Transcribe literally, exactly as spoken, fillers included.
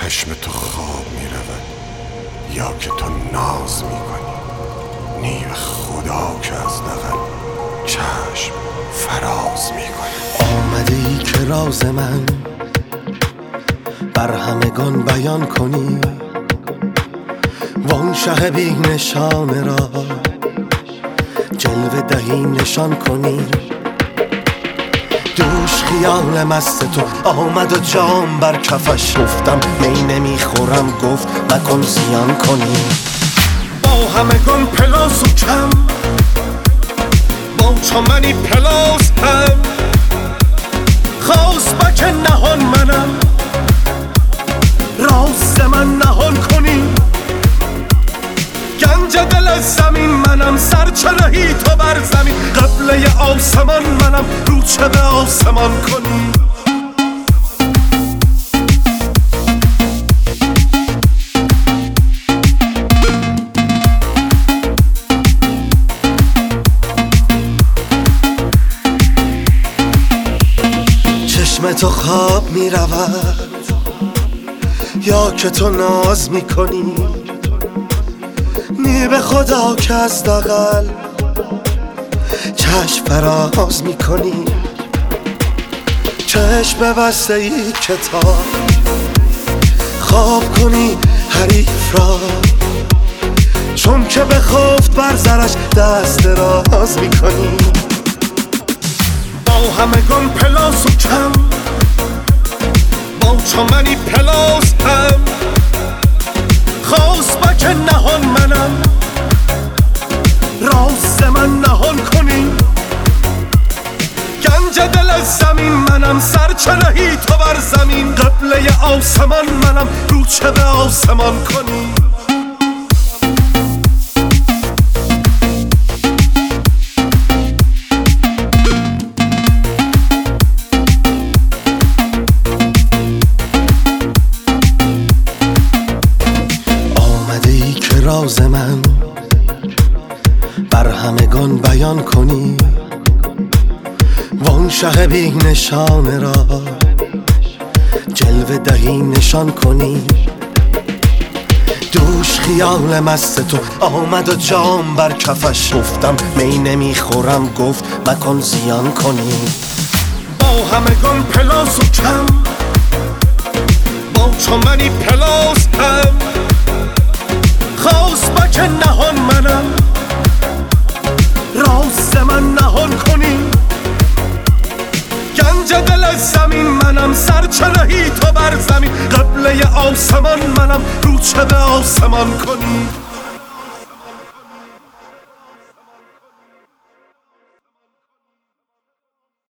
چشم تو خواب می رود یا که تو ناز می کنی، نی به خدا که از دغل چشم فراز می کنی. آمده ای که راز من بر همگان بیان کنی، وان شه بی نشانه را جلوه دهی نشان کنی. دوش خیال مست تو آمد و جام بر کفش، گفتم می نمیخورم، گفت مکن زیان کنی. با همگان پلاس و کم، با چمنی پلاس هم، خواست بک نهان منم، راست من نهان کنی. گنج دل از زمین منم، سرچرهی تو بر زمین، قبله آسمان منم، رو چه به آسمان کنی. چشم تو خواب می رود یا که تو ناز می کنی، نی به خدا که از دغل چشم فراز می کنی. چشم بسته ای کتاب خواب کنی حریف را، چون که بخفت بر زرش دست دراز می کنی. با همگان پلاس و کم، با چمنی پلاس هم، خواست بک نهان منم، راست من نهان کنی. گنج دل از زمین منم، سرچرهی تو بر زمین، قبله آسمان منم، رو چه به آسمان کنی. راز من بر همگان بیان کنی، وان شه بی نشانه را جلوه دهی نشان کنی. دوش خیال مست تو آمد و جام بر کفش، گفتم می نمیخورم، گفت مکن زیان کنی. با همگان پلاس و کم، با چمنی پلاس هم، خواست بک نهان منم، راست من نهان کنی. گنج دل از زمین منم، سرچرهی تو بر زمین، قبله آسمان منم، رو چه به آسمان کنی.